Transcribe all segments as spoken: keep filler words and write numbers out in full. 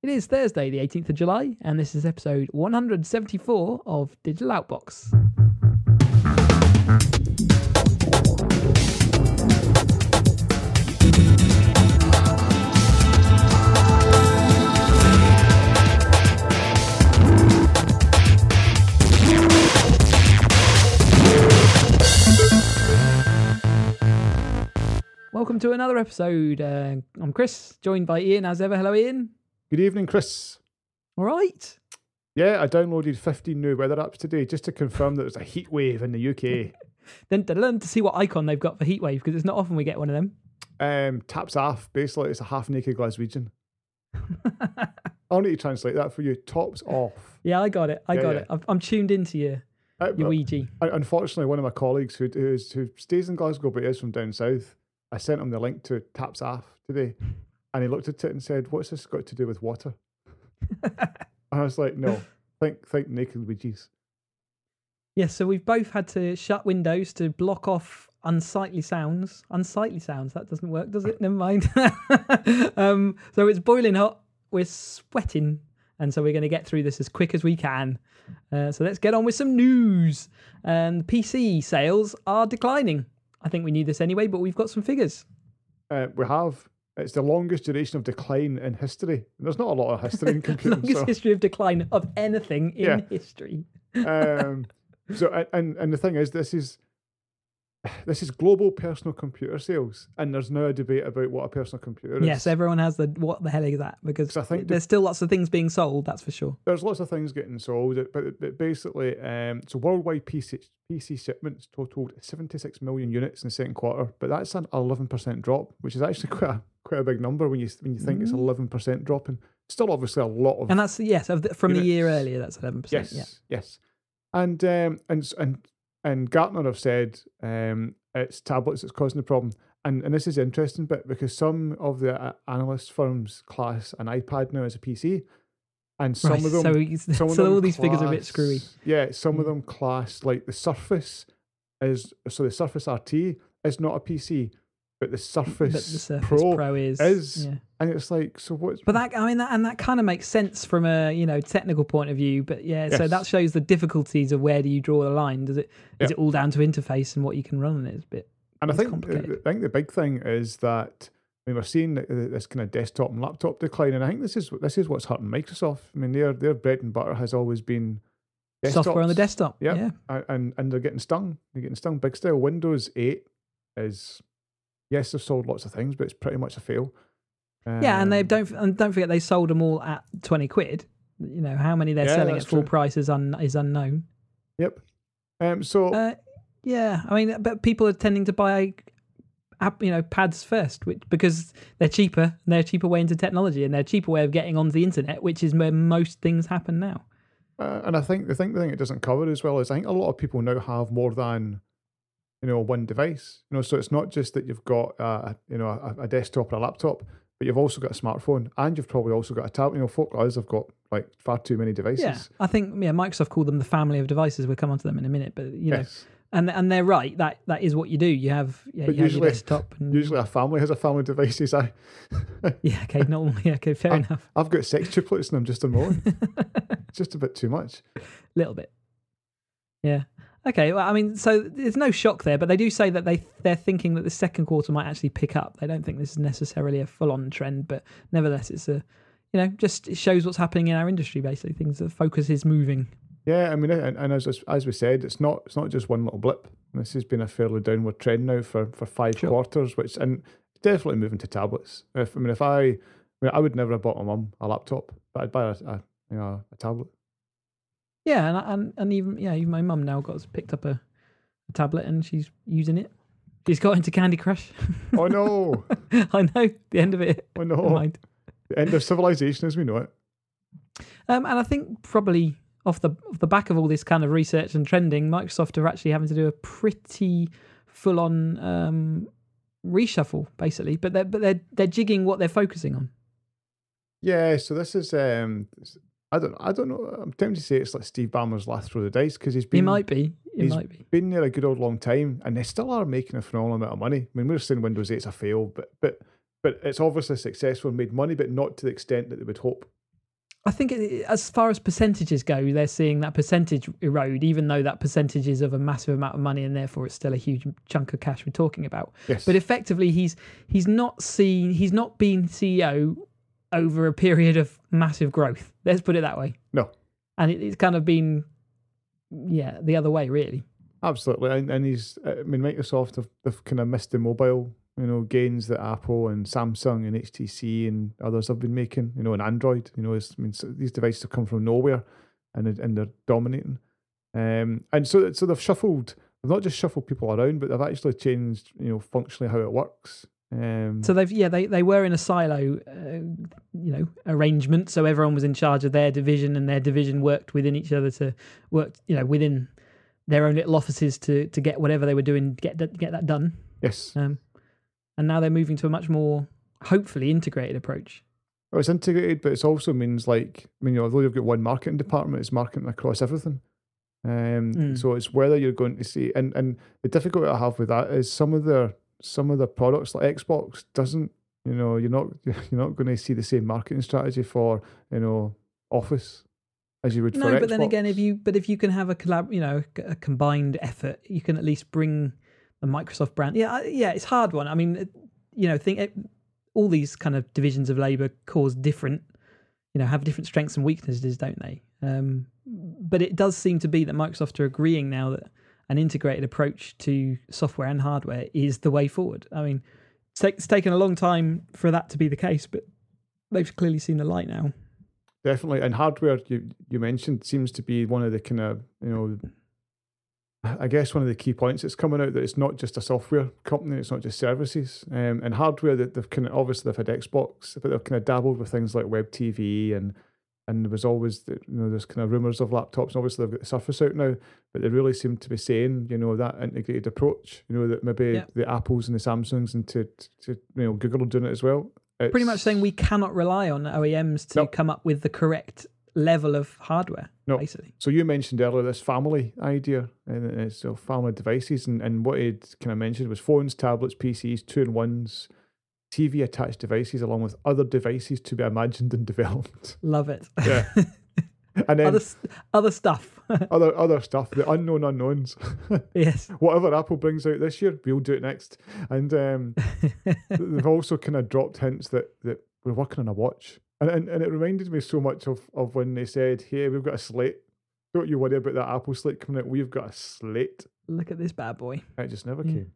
It is Thursday, the eighteenth of July, and this is episode one hundred seventy-four of Digital Outbox. Welcome to another episode. Uh, I'm Chris, joined by Ian as ever. Hello, Ian. Good evening, Chris. All right. Yeah, I downloaded fifteen new weather apps today just to confirm that there's a heat wave in the U K. Then to learn to see what icon they've got for heatwave, because it's not often we get one of them. Um, taps off. Basically, it's a half-naked Glaswegian. I'll need to translate that for you. Tops off. Yeah, I got it. I Yeah, got yeah. it. I've, I'm tuned into you, Uh, your but, Ouija. uh, unfortunately, one of my colleagues who who, is, who stays in Glasgow but is from down south, I sent him the link to Taps Off today, and he looked at it and said, "What's this got to do with water?" And I was like, "No, think think naked Ouijas." Yeah, so we've both had to shut windows to block off unsightly sounds. Unsightly sounds, that doesn't work, does it? Never mind. um, so it's boiling hot. We're sweating. And so we're going to get through this as quick as we can. Uh, so let's get on with some news. And P C sales are declining. I think we knew this anyway, but we've got some figures. Uh, we have. It's the longest duration of decline in history. There's not a lot of history in computing. Longest so. history of decline of anything in Yeah. history. um, so and and the thing is, this is this is global personal computer sales, and there's now a debate about what a personal computer is. Yes, everyone has the what the hell is that? Because 'Cause I think there's still lots of things being sold, that's for sure. There's lots of things getting sold, but, but basically, um, so worldwide P C P C shipments totaled seventy-six million units in the second quarter, but that's an eleven percent drop, which is actually quite a quite a big number when you when you think Mm. it's eleven percent dropping. Still, obviously, a lot of And that's, yes, of the, from the year units. earlier, that's eleven percent. Yes, yes, and um, and and and Gartner have said um, it's tablets that's causing the problem, and and this is the interesting bit because some of the uh, analyst firms class an iPad now as a P C, and some Right, of them, so he's- some of so them all these figures are a bit class- screwy. Yeah, some of Mm. them class like the Surface is so the Surface R T is not a P C, but the Surface, But the Surface Pro, Pro, is, is- yeah. and it's like so what? But that, I mean, that, and that kind of makes sense from a you know technical point of view. But yeah, so Yes. that shows the difficulties of where do you draw the line? Does it is Yeah. it all down to interface and what you can run on it? It's a bit. And I It's think complicated. I think the big thing is that I mean we're seeing th- this kind of desktop and laptop decline, and I think this is this is what's hurting Microsoft. I mean their their bread and butter has always been Software on the desktops. desktop. Yep. Yeah. and, and and they're getting stung. They're getting stung big style. Windows eight is yes, they've sold lots of things, but it's pretty much a fail. Yeah, and they Um, don't and don't forget they sold them all at twenty quid. You know how many they're Yeah, selling at that's full true. price is un, is unknown. Yep. Um. So Uh, yeah, I mean, but people are tending to buy, app, you know, pads first, which because they're cheaper. And they're a cheaper way into technology, and they're a cheaper way of getting onto the internet, which is where most things happen now. Uh, and I think the thing the thing it doesn't cover as well is I think a lot of people now have more than you know one device. You know, so it's not just that you've got uh, you know a, a desktop or a laptop, but you've also got a smartphone, and you've probably also got a tablet. You know, folk like us have got like far too many devices. Yeah, I think yeah, Microsoft called them the family of devices. We'll come on to them in a minute, but you know, Yes. and and they're right. That that is what you do. You have yeah, But you have your usually- desktop. And, Usually, a family has a family of devices. I yeah, okay, normally, yeah, okay, fair I- enough. I've got six triplets and I'm just on my own. It's just a bit too much. Little bit. Yeah. Okay. Well, I mean, so there's no shock there, but they do say that they they're thinking that the second quarter might actually pick up. They don't think this is necessarily a full on trend, but nevertheless, it's a you know just it shows what's happening in our industry. Basically, things the focus is moving. Yeah, I mean, and, and as as we said, it's not it's not just one little blip. This has been a fairly downward trend now for, for five Sure. quarters, which and definitely moving to tablets. If I mean, if I, I mean, I would never have bought my mum a laptop, but I'd buy a, a you know a tablet. Yeah, and and, and even yeah, even my mum now got picked up a, a tablet and she's using it. She's got into Candy Crush. Oh no! I know the end of it. Oh Never no! mind. The end of civilization as we know it. Um, and I think probably off the off the back of all this kind of research and trending, Microsoft are actually having to do a pretty full on um, reshuffle, basically. But they're but they're they're jigging what they're focusing on. Yeah, so this is um, I don't I don't know. I'm tempted to say it's like Steve Ballmer's last throw of the dice because he's been It might be. It he's might be. been there a good old long time, and they still are making a phenomenal amount of money. I mean, we're saying Windows eight's a fail, but but but it's obviously successful and made money, but not to the extent that they would hope. I think it, as far as percentages go, they're seeing that percentage erode, even though that percentage is of a massive amount of money, and therefore it's still a huge chunk of cash we're talking about. Yes. But effectively, he's he's not seen he's not been C E O over a period of massive growth. Let's put it that way. No. And it, it's kind of been, yeah, the other way really. Absolutely, and, and he's. I mean, Microsoft have they've kind of missed the mobile, you know, gains that Apple and Samsung and H T C and others have been making, you know, and Android. You know, it's, I mean, so these devices have come from nowhere, and and they're dominating. Um, and so so they've shuffled. They've not just shuffled people around, but they've actually changed, you know, functionally how it works. Um, so they've yeah they, they were in a silo, uh, you know, arrangement. So everyone was in charge of their division, and their division worked within each other to work, you know, within their own little offices to to get whatever they were doing, get that, get that done. Yes. Um, and now they're moving to a much more, hopefully, integrated approach. Well, it's integrated, but it also means like, I mean, you know, although you've got one marketing department, it's marketing across everything. Um, Mm. So it's whether you're going to see, and, and the difficulty I have with that is some of their some of the products like Xbox doesn't, you know, you're not you're not going to see the same marketing strategy for, you know, Office as you would for Xbox. No, but then again, if you but if you can have a collab, you know, a combined effort, you can at least bring the Microsoft brand. Yeah, I- yeah, it's a hard one. I mean, it- you know, think it, all these kind of divisions of labor cause different, you know, have different strengths and weaknesses, don't they? Um, but it does seem to be that Microsoft are agreeing now that an integrated approach to software and hardware is the way forward. I mean, it's, take, it's taken a long time for that to be the case, but they've clearly seen the light now. Definitely, and hardware you you mentioned seems to be one of the kind of, you know, I guess one of the key points that's coming out, that it's not just a software company, it's not just services. Um, and hardware, that they've kind of, obviously they've had Xbox, but they've kind of dabbled with things like Web T V, and and there was always the, you know, there's kind of rumours of laptops. And obviously they've got the Surface out now, but they really seem to be saying, you know, that integrated approach, you know, that maybe Yeah. the Apples and the Samsungs and to, to you know, Google are doing it as well. It's, Pretty much saying we cannot rely on O E Ms to Nope. come up with the correct level of hardware, No. basically. So you mentioned earlier this family idea, and it's so family devices, and, and what he'd kind of mentioned was phones, tablets, P Cs, two-in-ones, T V attached devices, along with other devices to be imagined and developed. Love it. Yeah. And then other s- other stuff. other other stuff, the unknown unknowns. Yes. Whatever Apple brings out this year, we'll do it next. And um, they've also kind of dropped hints that, that we're working on a watch. And, and and it reminded me so much of, of when they said, hey, we've got a slate. Don't you worry about that Apple slate coming out. We've got a slate. Look at this bad boy. It just never Yeah. came.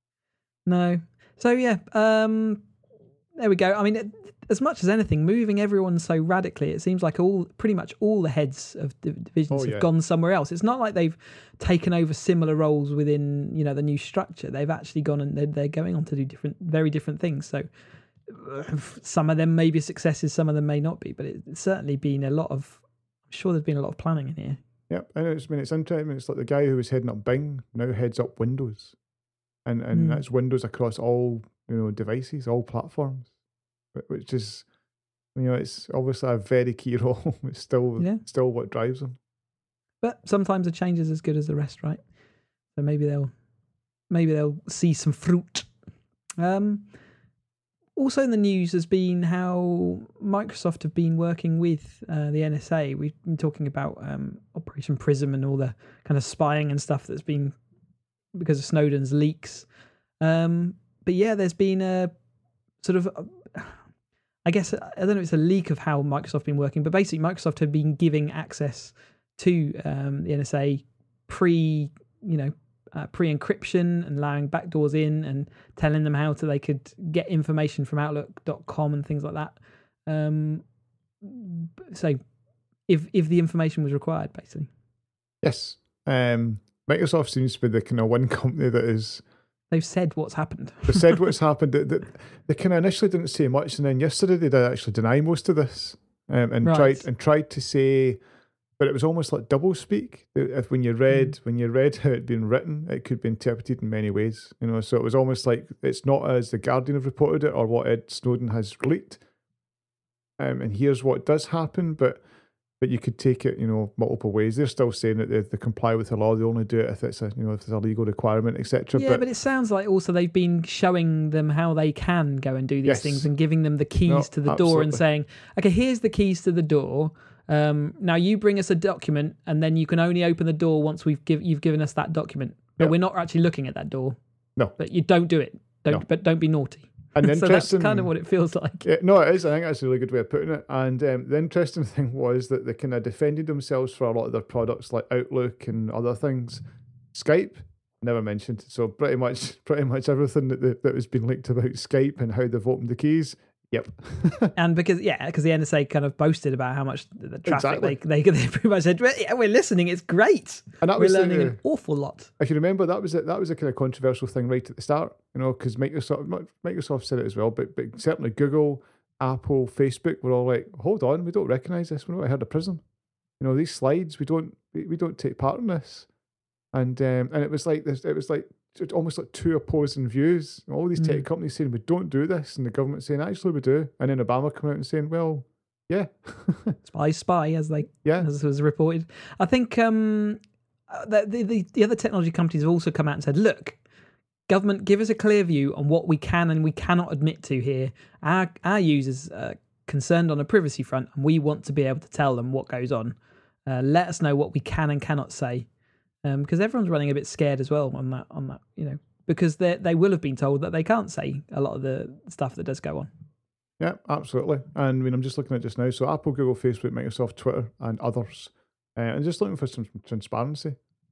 No. So yeah, um, there we go. I mean, it, as much as anything, moving everyone so radically, it seems like all pretty much all the heads of div- divisions Oh, have yeah. gone somewhere else. It's not like they've taken over similar roles within, you know, the new structure. They've actually gone and they're, they're going on to do different, very different things. So uh, some of them may be successes, some of them may not be, but it's certainly been a lot of. I'm sure there's been a lot of planning in here. Yep, and it's I mean it's interesting. It's like the guy who was heading up Bing now heads up Windows, and and Mm. that's Windows across all, you know, devices, all platforms, wh- which is, you know, it's obviously a very key role. It's still Yeah. still what drives them. But sometimes a change is as good as the rest, right? So maybe they'll maybe they'll see some fruit. Um, also in the news has been how Microsoft have been working with uh, the N S A. We've been talking about um, Operation Prism and all the kind of spying and stuff that's been because of Snowden's leaks. Um, but yeah, there's been a sort of, uh, I guess, I don't know if it's a leak of how Microsoft have been working, but basically Microsoft have been giving access to um, the N S A pre, you know, uh, pre-encryption and allowing backdoors in and telling them how to they could get information from Outlook dot com and things like that. Um, so if if the information was required, basically. Yes, um, Microsoft seems to be the kind of one company that is. They've said what's happened. They said what's happened. They, they, they kind of initially didn't say much, and then yesterday they did actually deny most of this, um, and Right. tried and tried to say, but it was almost like double speak. If when you read Mm. when you read how it'd been written, it could be interpreted in many ways. You know, so it was almost like it's not as the Guardian have reported it or what Ed Snowden has leaked. Um, and here's what does happen, but but you could take it, you know, multiple ways. They're still saying that they, they comply with the law. They only do it if it's a, you know, if it's a legal requirement, et cetera. Yeah, but, but it sounds like also they've been showing them how they can go and do these yes. things and giving them the keys no, to the absolutely. door and saying, okay, here's the keys to the door. Um, now you bring us a document, and then you can only open the door once we've give you've given us that document. But yep. we're not actually looking at that door. No, but you don't do it. Don't, no. but don't be naughty. And so that's kind of what it feels like. Yeah, no, it is. I think that's a really good way of putting it. And um, the interesting thing was that they kind of defended themselves for a lot of their products, like Outlook and other things. Skype, never mentioned. So pretty much, pretty much everything that the, that has been leaked about Skype and how they've opened the keys. Yep. And because yeah, because the N S A kind of boasted about how much the traffic exactly. they, they they pretty much said, yeah, we're listening, it's great. And that we're was learning the, an awful lot. If you remember, that was a, that was a kind of controversial thing right at the start, you know, because Microsoft Microsoft said it as well, but but certainly Google, Apple, Facebook were all like, hold on, we don't recognise this. We're not ahead of prison. You know, these slides, we don't we, we don't take part in this. And um, and it was like this. It was like almost like two opposing views. All these tech mm. companies saying we don't do this, and the government saying actually we do, and then Obama coming out and saying, well, yeah, spy, spy, as they yeah, as was reported. I think um, the, the the other technology companies have also come out and said, look, government, give us a clear view on what we can and we cannot admit to here. Our our users are concerned on a privacy front, and we want to be able to tell them what goes on. Uh, let us know what we can and cannot say. Um, because everyone's running a bit scared as well on that, on that, you know, because they they will have been told that they can't say a lot of the stuff that does go on. Yeah, absolutely. And I mean, I'm just looking at it just now. So Apple, Google, Facebook, Microsoft, Twitter, and others, uh, and just looking for some transparency.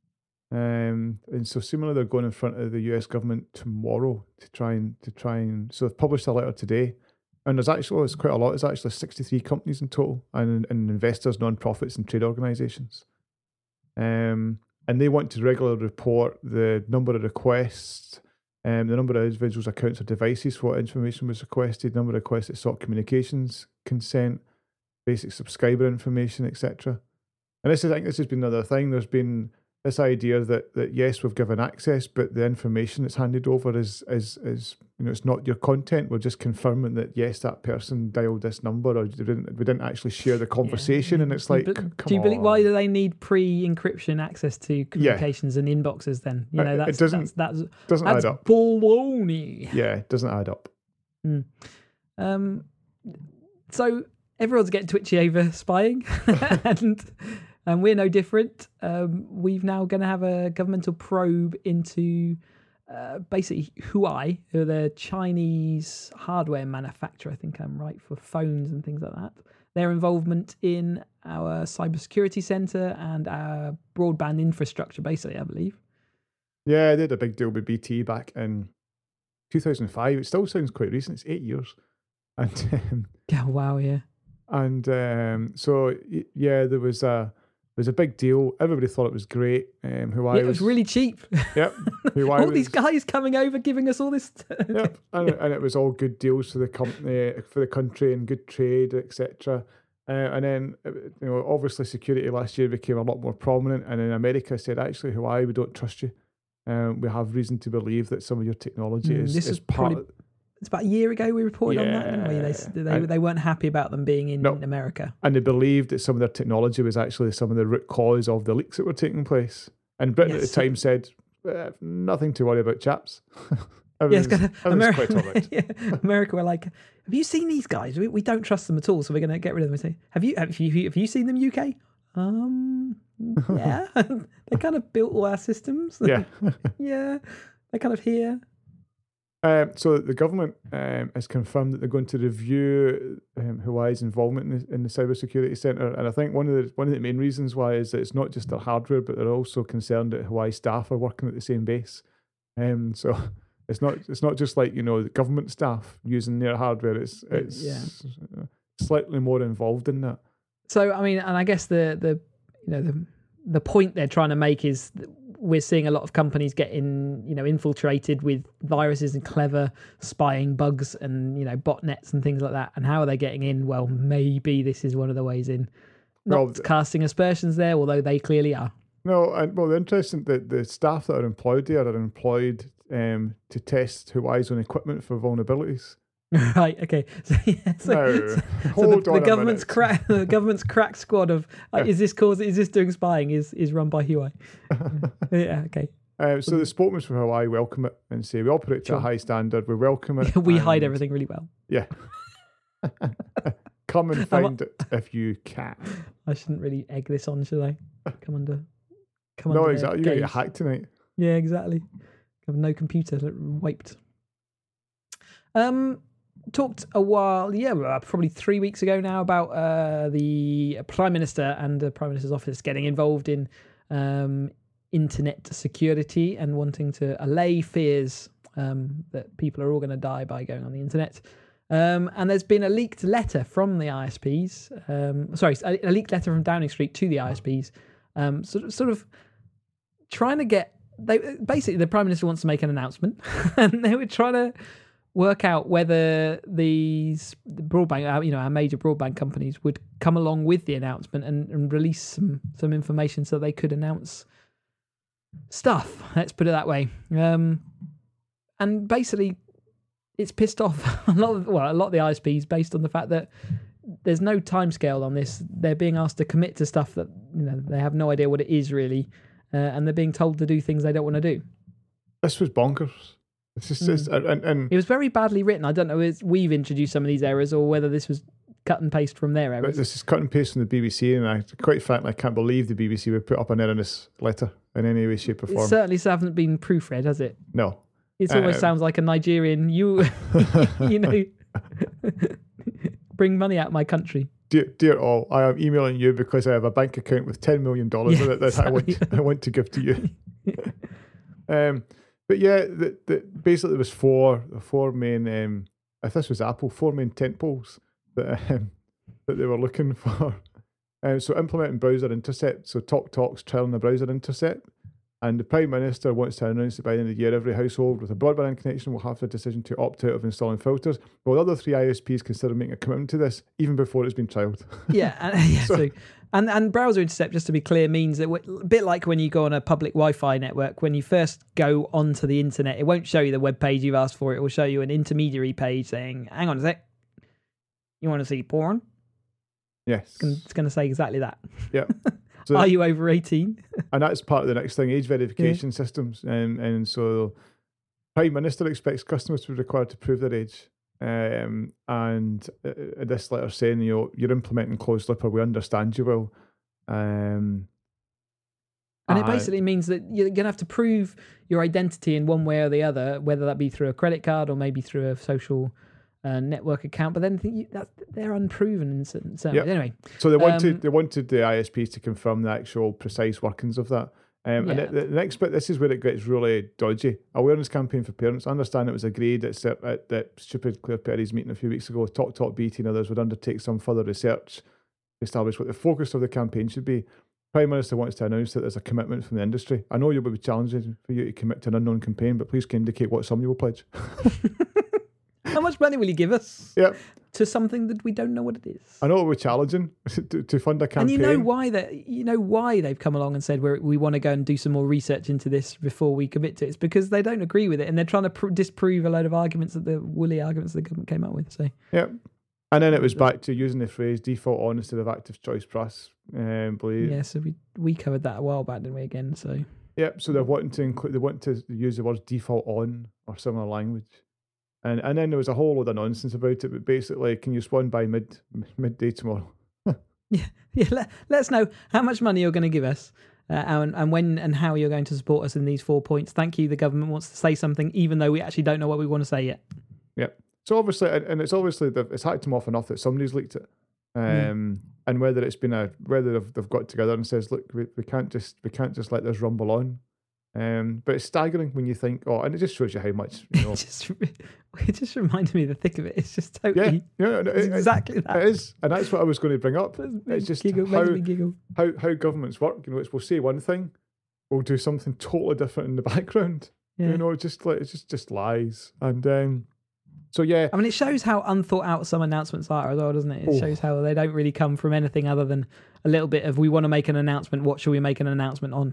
Um, and so similarly, they're going in front of the U S government tomorrow to try and to try and. So they've published a letter today, and there's actually it's quite a lot. It's actually sixty-three companies in total, and, and investors, non-profits, and trade organisations. Um. And they want to regularly report the number of requests, um, the number of individuals' accounts or devices for what information was requested, number of requests that sought communications consent, basic subscriber information, et cetera. And this is, I think this has been another thing. There's been this idea that that yes, we've given access, but the information that's handed over is is is you know it's not your content. We're just confirming that yes, that person dialed this number, or we didn't we didn't actually share the conversation. Yeah. And it's like, but, come do you believe on. Why do they need pre-encryption access to communications yeah. and inboxes? Then you know that's it doesn't that's, that's, doesn't that's add up. Baloney. Yeah, it doesn't add up. Mm. Um, so everyone's getting twitchy over spying, and. And we're no different. Um, we've now going to have a governmental probe into uh, basically Huawei, who are the Chinese hardware manufacturer, I think I'm right, for phones and things like that. Their involvement in our cybersecurity centre and our broadband infrastructure, basically, I believe. Yeah, they had a big deal with B T back in two thousand five. It still sounds quite recent. It's eight years. And um, oh, wow, yeah. And um, so, yeah, there was a... It was a big deal. Everybody thought it was great. Um, Huawei yeah, it was, was really cheap. Yep. Huawei all was, these guys coming over giving us all this. Yep. And, and it was all good deals for the company, for the country, and good trade, et cetera. Uh, and then, you know, obviously security last year became a lot more prominent. And then America said, actually, Huawei, we don't trust you. Um, we have reason to believe that some of your technology mm, is, this is is part probably, of... It's about a year ago we reported yeah. on that, didn't we? They they, and, they weren't happy about them being in no. America. And they believed that some of their technology was actually some of the root cause of the leaks that were taking place. And Britain yes. at the time said, eh, nothing to worry about, chaps. Yes, kind of, America, quite all right. yeah, America were like, have you seen these guys? We, we don't trust them at all, so we're going to get rid of them. We say, have you, have you have you seen them, U K? Um, yeah. They kind of built all our systems. Yeah. Yeah. They're kind of here. Um, so the government um, has confirmed that they're going to review um, Huawei's involvement in the, in the cybersecurity centre, and I think one of the one of the main reasons why is that it's not just their hardware, but they're also concerned that Huawei staff are working at the same base. Um, so it's not it's not just like you know the government staff using their hardware. It's it's yeah. slightly more involved in that. So I mean, and I guess the the you know the the point they're trying to make is that we're seeing a lot of companies getting, you know, infiltrated with viruses and clever spying bugs and, you know, botnets and things like that. And how are they getting in? Well, maybe this is one of the ways in. Not well, casting aspersions there, although they clearly are. No, and well, the interesting that the staff that are employed there are employed um, to test Huawei's own equipment for vulnerabilities. Right. Okay. So, yeah, so, No, so, so hold the, on the a government's minute. crack, the government's crack squad of uh, is this cause is this doing spying is is run by Huawei. Yeah. Okay. Uh, so the spokesman for Hawaii welcome it and say we operate to Sure. a high standard. We welcome it. We hide and- everything really well. Yeah. Come and find it if you can. I shouldn't really egg this on, should I? Come under. Come No, under their exactly. You're going to get gaze. hacked tonight. Yeah, exactly. Have no computer that wiped. Um, talked a while, yeah, well, probably three weeks ago now about uh, the Prime Minister and the Prime Minister's office getting involved in um, internet security and wanting to allay fears um, that people are all going to die by going on the internet. Um, and there's been a leaked letter from the I S Ps. Um, sorry, a, a leaked letter from Downing Street to the I S Ps, um, sort of, sort of trying to get. They basically the Prime Minister wants to make an announcement, and they were trying to work out whether these the broadband, you know, our major broadband companies would come along with the announcement and, and release some some information so they could announce stuff. Let's put it that way. Um, and basically, it's pissed off a lot of well, a lot of the I S Ps based on the fact that there's no timescale on this. They're being asked to commit to stuff that you know they have no idea what it is really, uh, and they're being told to do things they don't want to do. This was bonkers. It's just, just and, and, and It was very badly written. I don't know if we've introduced some of these errors or whether this was cut and paste from their errors. this is cut and paste from the B B C, and I quite frankly I can't believe the B B C would put up an error in this letter in any way, shape, or It form. certainly hasn't been proofread, has it? No. It almost Um, sounds like a Nigerian. You, you know, bring money out of my country. Dear, dear all, I am emailing you because I have a bank account with ten million dollars Yeah, in it that I want exactly. I want to give to you. um, but yeah, the, the, basically there was four four main. Um, if this was Apple, four main tentpoles that um, that they were looking for. Um, so implementing browser intercept. So TalkTalk's trialing the browser intercept. And the Prime Minister wants to announce that by the end of the year, every household with a broadband connection will have the decision to opt out of installing filters. But the other three I S Ps consider making a commitment to this even before it's been trialled. Yeah, and, yeah. So- So, and and browser intercept, just to be clear, means that w- a bit like when you go on a public Wi-Fi network, when you first go onto the internet, it won't show you the web page you've asked for. It will show you an intermediary page saying, "Hang on a sec, you want to see porn?" Yes. It's going to say exactly that. Yeah. So Are you over eighteen? and that's part of the next thing, age verification systems. And and so Prime Minister expects customers to be required to prove their age. Um, and uh, uh, this letter saying, you know, you're implementing closed looper, we understand you will. Um, And it uh, basically means that you're going to have to prove your identity in one way or the other, whether that be through a credit card or maybe through a social uh, network account. But then you, that, they're unproven in certain, certain Yep. ways. Anyway, So they wanted Um, they wanted the I S Ps to confirm the actual precise workings of that. Um, And Yeah. the, the next bit, this is where it gets really dodgy. Awareness campaign for parents. I understand it was agreed at, cer- at that stupid Claire Perry's meeting a few weeks ago. Talk Talk B T and others would undertake some further research to establish what the focus of the campaign should be. Prime Minister wants to announce that there's a commitment from the industry. I know it will be challenging for you to commit to an unknown campaign, but please can indicate what sum you will pledge. how much money will you give us Yep. to something that we don't know what it is? I know it will be challenging to, to fund a campaign. And you know why that you know why they've come along and said we we want to go and do some more research into this before we commit to it. It's because they don't agree with it and they're trying to pr- disprove a load of arguments that the woolly arguments the government came up with. So Yep. And then it was back to using the phrase default on instead of active choice plus. Um, believe. yeah, so we we covered that a while back, didn't we? Again, so Yep. So they're wanting to include. They want to use the words default on or similar language. And and then there was a whole load of nonsense about it. But basically, can you spawn by mid midday tomorrow? yeah, let, let us know how much money you're going to give us. Uh, and, and when and how you're going to support us in these four points. Thank you. The government wants to say something, even though we actually don't know what we want to say yet. Yep. So obviously, and, and it's obviously the, it's hacked them off enough that somebody's leaked it. Um, and whether it's been a whether they've, they've got together and says, look, we, we can't just we can't just let this rumble on. Um, but it's staggering when you think, oh, and it just shows you how much you know. It just it just reminded me of the thick of it. It's just yeah, totally yeah, it, it's it- exactly that. it is, and that's what I was going to bring up. It's just giggle, how makes me giggle. how how governments work. You know, it's we'll say one thing, we'll do something totally different in the background. Yeah. You know, it's just like it's just just lies. And um, so yeah, I mean, it shows how unthought out some announcements are as well, doesn't it? It Oh. shows how they don't really come from anything other than a little bit of we want to make an announcement. What shall we make an announcement on?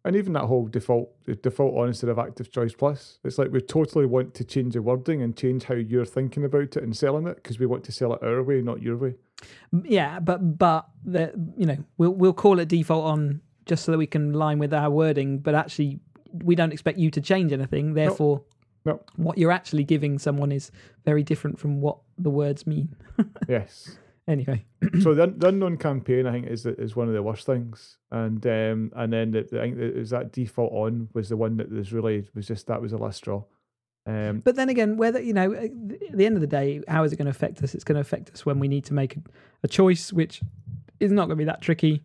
And even that whole default the default on instead of active choice plus, it's like we totally want to change the wording and change how you're thinking about it and selling it because we want to sell it our way, not your way. Yeah, but but the you know we'll we'll call it default on just so that we can line with our wording, but actually we don't expect you to change anything. Therefore, no. what you're actually giving someone is very different from what the words mean. Yes. Anyway, so the, the unknown campaign, I think, is is one of the worst things, and um, and then the, the, I think it was that default on was the one that was really was just that was the last straw. Um, but then again, whether you know, at the end of the day, how is it going to affect us? It's going to affect us when we need to make a, a choice, which is not going to be that tricky.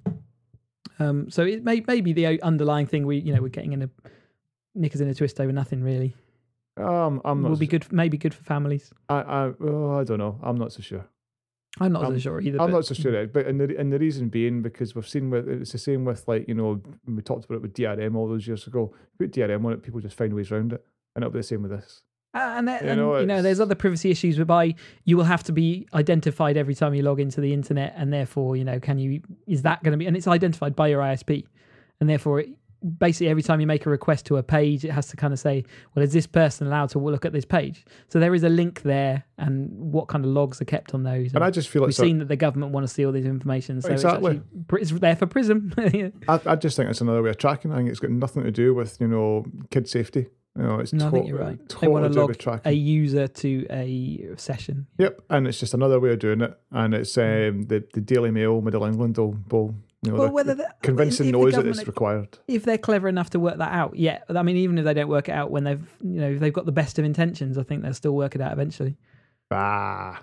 Um, so it may maybe the underlying thing we you know we're getting in a knickers in a twist over nothing really. Um, I'm not. Will be good, maybe good for families. I I oh, I don't know. I'm not so sure. I'm not I'm, so sure either. I'm but, not so sure, but and the and the reason being because we've seen with it's the same with like you know when we talked about it with D R M all those years ago. Put D R M on it, people just find ways around it, and it'll be the same with this. Uh, and then, you and, know, you know, there's other privacy issues whereby you will have to be identified every time you log into the internet, and therefore, you know, can you is that going to be? And it's identified by your I S P, and therefore, it, basically, every time you make a request to a page, it has to kind of say, well, is this person allowed to look at this page? So there is a link there, and what kind of logs are kept on those. And, and I just feel like we've seen that the government want to see all this information, so exactly. it's, actually, it's there for PRISM. yeah. I, I just think it's another way of tracking. I think it's got nothing to do with you know kid safety. You know, it's no, to- I think you're right. Totally they want to log tracking. a user to a session. Yep, and it's just another way of doing it. And it's um, the the Daily Mail, Middle England will, will you know, Well, whether the, convincing if the knows that government- it's required. If they're clever enough to work that out, yeah. I mean, even if they don't work it out when they've, you know, if they've got the best of intentions, I think they'll still work it out eventually. Ah,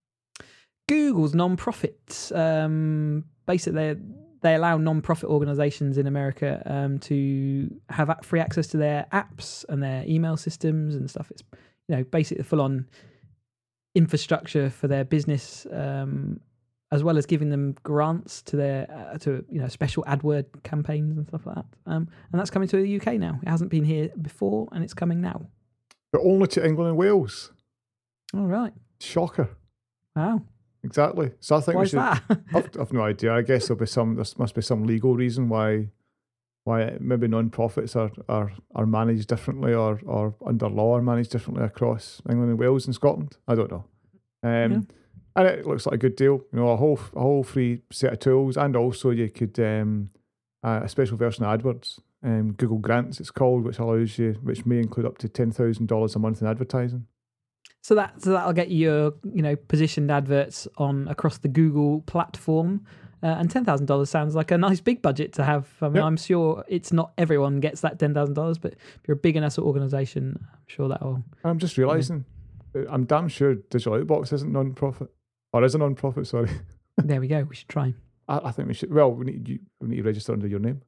Google's non-profits. Um, basically, they they allow non-profit organisations in America um, to have a- free access to their apps and their email systems and stuff. It's you know basically full-on infrastructure for their business, um, as well as giving them grants to their uh, to you know special AdWord campaigns and stuff like that. Um, and that's coming to the U K now. It hasn't been here before, and it's coming now. but only to England and Wales. All right. Shocker. Wow. Exactly. So I think Why we is should. that? I've, I've no idea. I guess there'll be some. There must be some legal reason why, why maybe non-profits are, are, are managed differently, or, or under law are managed differently across England and Wales and Scotland. I don't know. Um, Yeah. And it looks like a good deal. You know, a whole a whole free set of tools, and also you could um, uh, a special version of AdWords, um, Google Grants it's called, which allows you, which may include up to ten thousand dollars a month in advertising. So that so that'll get you your you know positioned adverts on across the Google platform, uh, and ten thousand dollars sounds like a nice big budget to have. I mean, Yep. I'm sure it's not everyone gets that ten thousand dollars, but if you're a big enough organisation, I'm sure that'll. I'm just realising, I'm damn sure Digital Outbox isn't non-profit, or is a non-profit. Sorry, There we go. We should try. I, I think we should. Well, we need you, we need to register under your name,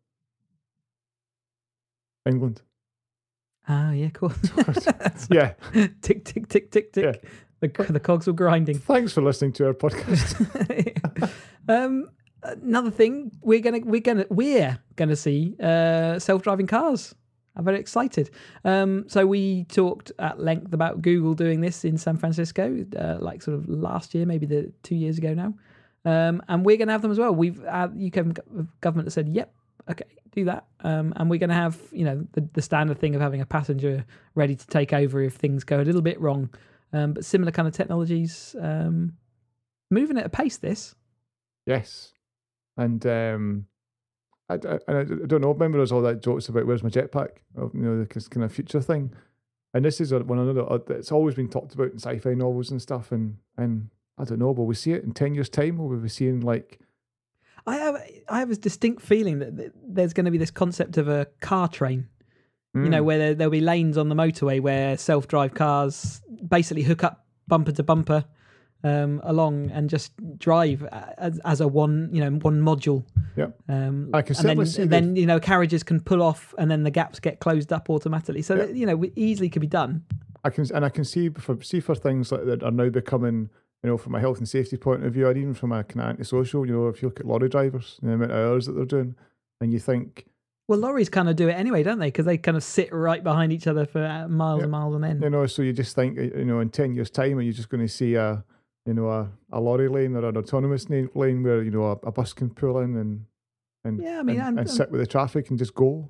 England. Ah, yeah, cool. Yeah. tick tick tick tick tick. Yeah. The the cogs were grinding. Thanks for listening to our podcast. um, another thing we're gonna we're gonna we're gonna see uh, self-driving cars. I'm very excited. Um, so we talked at length about Google doing this in San Francisco, uh, like sort of last year, maybe the two years ago now, um, and we're gonna have them as well. We've uh, U K government has said, "Yep, okay, do that," um, and we're gonna have you know the, the standard thing of having a passenger ready to take over if things go a little bit wrong. Um, but similar kind of technologies, um, moving at a pace. This, Yes, and um, I, I, I don't know. Remember, there's all that jokes about where's my jetpack, of, you know, the kind of future thing. And this is a, one another. It's always been talked about in sci-fi novels and stuff. And and I don't know, will we see it in ten years' time? Will we be seeing like? I have I have a distinct feeling that th- there's going to be this concept of a car train. You know, Mm, where there, there'll be lanes on the motorway where self-drive cars basically hook up bumper to bumper um, along and just drive as, as a one, you know, one module. yeah, Um, I can and certainly then, see the- then you know carriages can pull off, and then the gaps get closed up automatically. So Yeah. that, you know, it easily could be done. I can and I can see for see for things like that are now becoming, you know, from a health and safety point of view, and even from a kind of antisocial. You know, if you look at lorry drivers, the amount of hours that they're doing, and you think. Well, lorries kind of do it anyway, don't they? Because they kind of sit right behind each other for uh, miles Yeah. and miles on end. You know, so you just think, you know, in ten years' time, are you just going to see a, you know, a, a lorry lane or an autonomous na- lane where, you know, a, a bus can pull in and and, Yeah, I mean, and, and- and sit with the traffic and just go?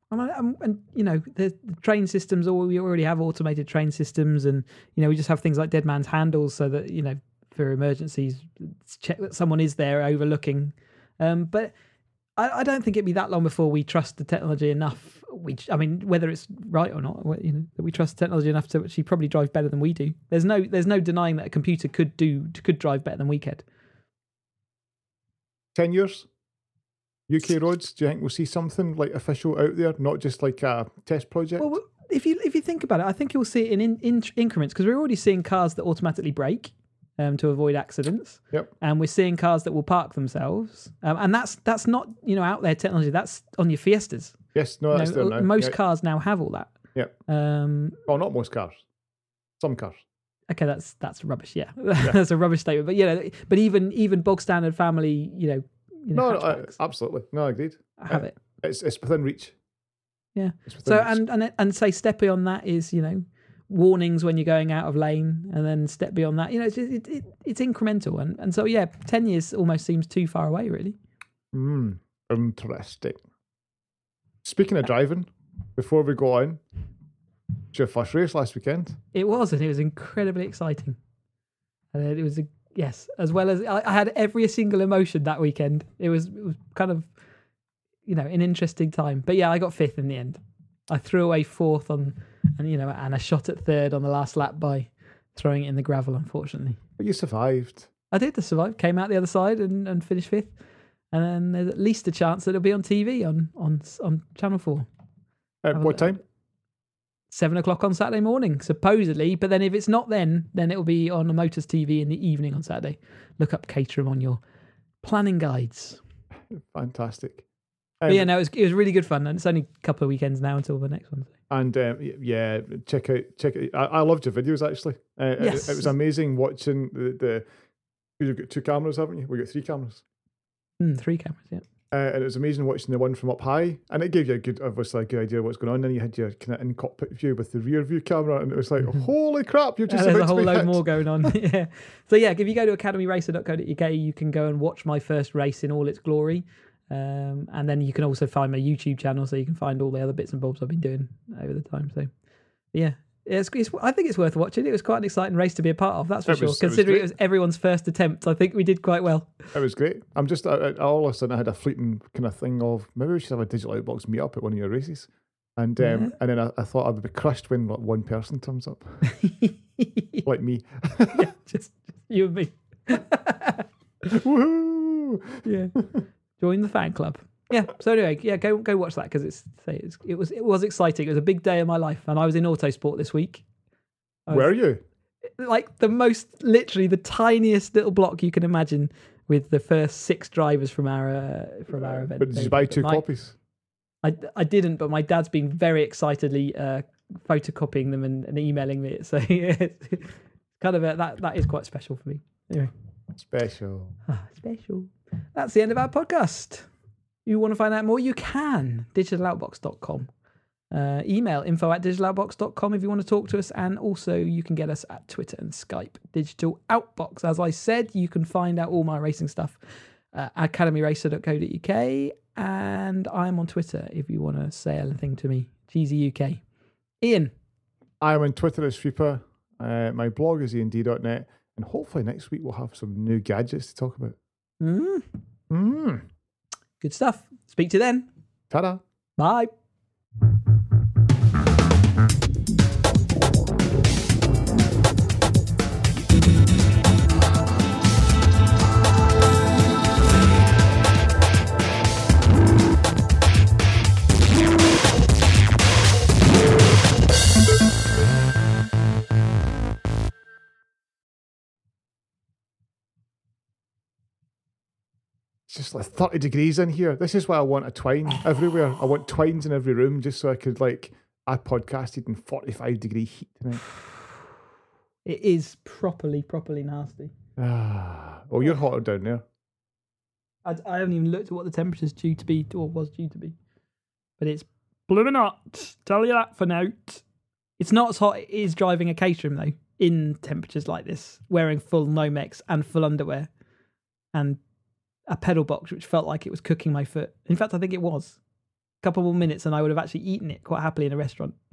And, I, and, and you know, the, the train systems, or we already have automated train systems, and you know, we just have things like dead man's handles, so that you know, for emergencies, check that someone is there overlooking. Um, but I, I don't think it'd be that long before we trust the technology enough. We, I mean, whether it's right or not, you know, that we trust technology enough to actually probably drive better than we do. There's no, there's no denying that a computer could do could drive better than we could. Ten years. U K roads, do you think we'll see something like official out there, not just like a test project? Well, if you if you think about it, I think you'll see it in, in, in increments, because we're already seeing cars that automatically brake um, to avoid accidents. Yep. And we're seeing cars that will park themselves. Um, and that's that's not, you know, out there technology. That's on your Fiestas. Yes, no, You that's know, there now. most yeah. cars now have all that. Yep. Um, Oh, not most cars. Some cars. okay, that's that's rubbish. Yeah, Yeah. that's a rubbish statement. But you know, but even even bog standard family, you know, you know No, no, uh, hatchbacks absolutely. No, agreed. have it. It's it's within reach. Yeah. It's within So reach. and and and say step beyond that is, you know, warnings when you're going out of lane, and then step beyond that, you know, it's it, it, it's incremental, and and so yeah, ten years almost seems too far away, really. Hmm, interesting. Speaking of driving, before we go on, it's your first race last weekend. It was, and it was incredibly exciting. And it was a yes, as well as I, I had every single emotion that weekend. It was it was kind of, you know, an interesting time. But yeah, I got fifth in the end. I threw away fourth on, and you know, and I shot at third on the last lap by throwing it in the gravel, unfortunately. But you survived. I did the survive, came out the other side and, and finished fifth. And then there's at least a chance that it'll be on T V on on on Channel Four. At Have a what look. time? Seven o'clock on Saturday morning, supposedly. But then if it's not then, then it'll be on the Motors T V in the evening on Saturday. Look up Caterham on your planning guides. Fantastic. But Um, yeah, no, it was, it was really good fun. And it's only a couple of weekends now until the next one. So. And um, y- yeah, check out check. Out, I, I loved your videos actually. Uh, it- Yes. it, was amazing watching the the. You've got two cameras, haven't you? We got three cameras. Mm, three cameras, yeah. Uh, and it was amazing watching the one from up high, and it gave you a good, obviously, a good idea of what's going on. Then you had your kind of in cockpit view with the rear view camera, and it was like, holy crap, you're just And there's about a whole to be load hit. more going on. yeah. So yeah, if you go to academy racer dot co dot U K, you can go and watch my first race in all its glory. Um, and then you can also find my YouTube channel, so you can find all the other bits and bobs I've been doing over the time. So yeah, it's, it's I think it's worth watching. It was quite an exciting race to be a part of, that's for It sure. was- it was Considering great. it was everyone's first attempt, I think we did quite well. It was great. I'm just, I, I, all of a sudden, I had a fleeting kind of thing of maybe we should have a digital outbox meet up at one of your races. And um, Yeah. and then I, I thought I would be crushed when like, one person turns up, like me. yeah, just, just you and me. Woohoo! yeah. Join the fan club. Yeah. So anyway, yeah, go go watch that, because it's, it's it was it was exciting. It was a big day of my life, and I was in Autosport this week. I was- Where are you? Like the most, literally the tiniest little block you can imagine, with the first six drivers from our uh, from our event. But did you buy two My- copies? I, I didn't, but my dad's been very excitedly uh, photocopying them and, and emailing me. So yeah, it's kind of a, that that is quite special for me. Anyway, Special. ah, special. That's the end of our podcast. You want to find out more? You can. digital outbox dot com. Uh, email info at digital outbox dot com if you want to talk to us, and also you can get us at Twitter and Skype. Digital Outbox. As I said, you can find out all my racing stuff at academy racer dot co dot U K, and I'm on Twitter if you want to say anything to me. G Z U K. Ian. I'm on Twitter as Sweeper. Uh, my blog is ian d dot net, and hopefully next week we'll have some new gadgets to talk about. Mm, Mm. good stuff. Speak to you then. Ta-da. Bye. It's just like thirty degrees in here. This is why I want a twine everywhere. I want twines in every room just so I could, like, I podcasted in forty-five degree heat tonight. It is properly, properly nasty. Ah, oh, you're hotter down there. I, I haven't even looked at what the temperature's due to be, or was due to be. But it's blooming hot. Tell you that for now. It's not as hot it is driving a Caterham, though, in temperatures like this, wearing full Nomex and full underwear, and a pedal box which felt like it was cooking my foot. In fact, I think it was. couple more minutes and I would have actually eaten it quite happily in a restaurant.